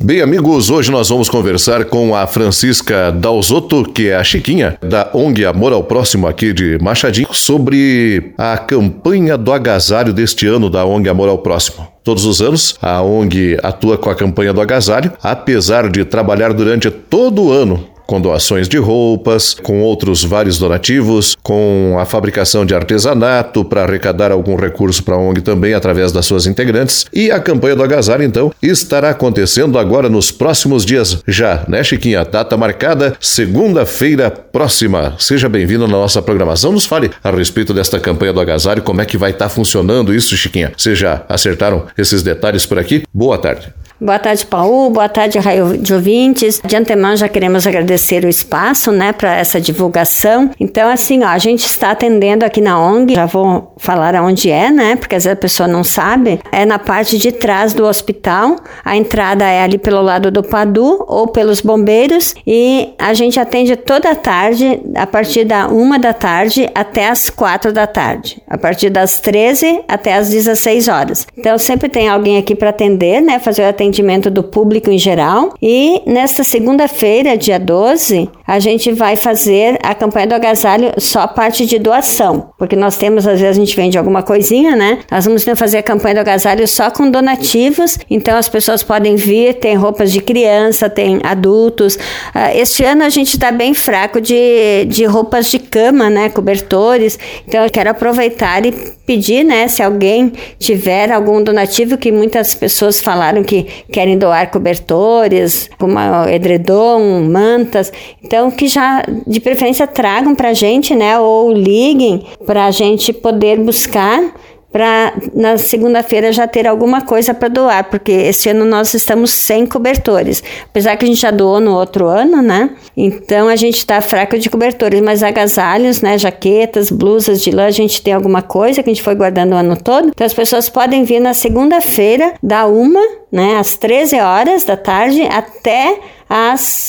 Bem, amigos, hoje nós vamos conversar com a Francisca Dalzotto, que é a Chiquinha, da ONG Amor ao Próximo aqui de Machadinho, sobre a campanha do agasalho deste ano da ONG Amor ao Próximo. Todos os anos, a ONG atua com a campanha do agasalho, apesar de trabalhar durante todo o ano com doações de roupas, com outros vários donativos, com a fabricação de artesanato para arrecadar algum recurso para a ONG também através das suas integrantes. E a campanha do agasalho, então, estará acontecendo agora nos próximos dias já, né, Chiquinha? Data marcada, segunda-feira próxima. Seja bem-vindo na nossa programação. Nos fale a respeito desta campanha do agasalho, como é que vai estar funcionando isso, Chiquinha? Vocês já acertaram esses detalhes por aqui? Boa tarde. Boa tarde, Paulo. Boa tarde, raio de ouvintes. De antemão, já queremos agradecer o espaço, né, para essa divulgação. Então, assim, a gente está atendendo aqui na ONG, já vou falar aonde é, né, porque às vezes a pessoa não sabe. É na parte de trás do hospital. A entrada é ali pelo lado do Padu ou pelos bombeiros e a gente atende toda a tarde, a partir da 1 da tarde até as 4 da tarde. A partir das 13 até as 16 horas. Então, sempre tem alguém aqui para atender, né, fazer o atendimento do público em geral. E nesta segunda-feira, dia 12, a gente vai fazer a campanha do agasalho só a parte de doação, porque nós temos, às vezes a gente vende alguma coisinha, né? Nós vamos fazer a campanha do agasalho só com donativos, então as pessoas podem vir, tem roupas de criança, tem adultos. Este ano a gente está bem fraco de roupas de cama, né? Cobertores, então eu quero aproveitar e pedir, né? Se alguém tiver algum donativo, que muitas pessoas falaram que querem doar cobertores, como edredom, mantas, então que já de preferência tragam pra gente, né, ou liguem pra gente poder buscar, para na segunda-feira já ter alguma coisa para doar, porque esse ano nós estamos sem cobertores, apesar que a gente já doou no outro ano, né, então a gente está fraco de cobertores, mas agasalhos, né, jaquetas, blusas de lã, a gente tem alguma coisa que a gente foi guardando o ano todo, então as pessoas podem vir na segunda-feira, da 1, né, às 13 horas da tarde até às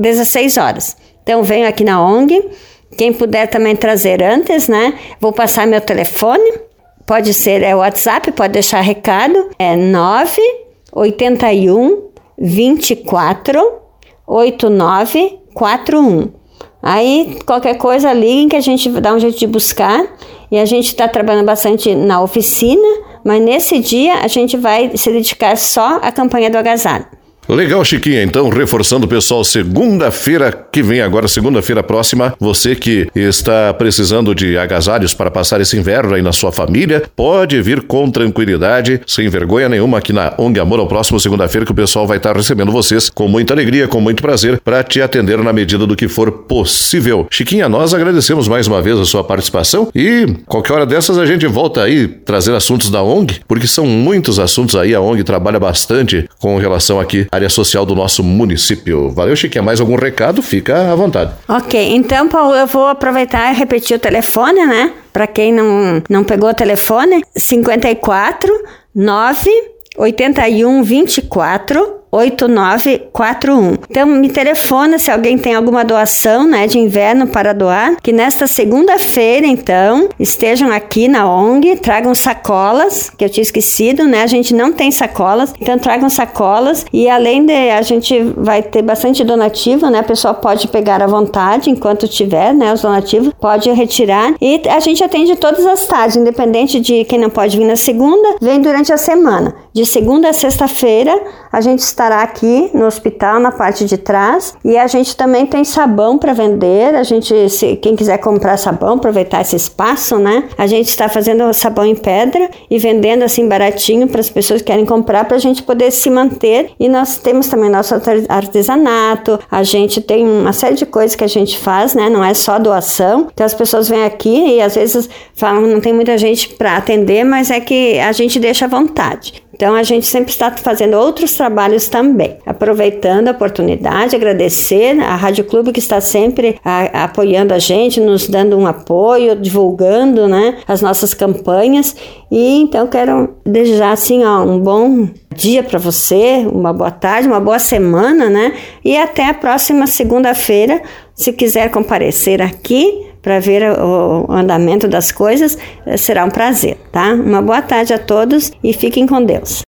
16 horas. Então venho aqui na ONG, quem puder também trazer antes, né, vou passar meu telefone, pode ser o WhatsApp, pode deixar recado, é 981 24 8941. Aí, qualquer coisa, liguem que a gente dá um jeito de buscar. E a gente está trabalhando bastante na oficina, mas nesse dia a gente vai se dedicar só à campanha do agasalho. Legal, Chiquinha. Então, reforçando o pessoal, segunda-feira que vem agora, segunda-feira próxima, você que está precisando de agasalhos para passar esse inverno aí na sua família, pode vir com tranquilidade, sem vergonha nenhuma, aqui na ONG Amor ao Próximo, segunda-feira, que o pessoal vai estar recebendo vocês com muita alegria, com muito prazer, para te atender na medida do que for possível. Chiquinha, nós agradecemos mais uma vez a sua participação e qualquer hora dessas a gente volta aí trazer assuntos da ONG, porque são muitos assuntos aí, a ONG trabalha bastante com relação aqui área social do nosso município. Valeu, Chiquinha. Mais algum recado? Fica à vontade. Ok, então, Paulo, eu vou aproveitar e repetir o telefone, né? Para quem não pegou o telefone, 54 9 81 24 8941. Então, me telefona se alguém tem alguma doação, né, de inverno para doar, que nesta segunda-feira, então, estejam aqui na ONG, tragam sacolas, que eu tinha esquecido, né, a gente não tem sacolas, então tragam sacolas e além de, a gente vai ter bastante donativo, né, a pessoa pode pegar à vontade, enquanto tiver, né, os donativos, pode retirar e a gente atende todas as tardes, independente de quem não pode vir na segunda, vem durante a semana. De segunda a sexta-feira, a gente estará aqui no hospital, na parte de trás, e a gente também tem sabão para vender, a gente, quem quiser comprar sabão, aproveitar esse espaço, né, a gente está fazendo sabão em pedra e vendendo assim baratinho para as pessoas que querem comprar, para a gente poder se manter, e nós temos também nosso artesanato, a gente tem uma série de coisas que a gente faz, né, não é só doação, então as pessoas vêm aqui e às vezes falam, não tem muita gente para atender, mas é que a gente deixa à vontade. Então, a gente sempre está fazendo outros trabalhos também. Aproveitando a oportunidade, agradecer a Rádio Clube que está sempre apoiando a gente, nos dando um apoio, divulgando, né, as nossas campanhas. E então, quero desejar assim, um bom dia para você, uma boa tarde, uma boa semana, né? E até a próxima segunda-feira, se quiser comparecer aqui para ver o andamento das coisas, será um prazer, tá? Uma boa tarde a todos e fiquem com Deus.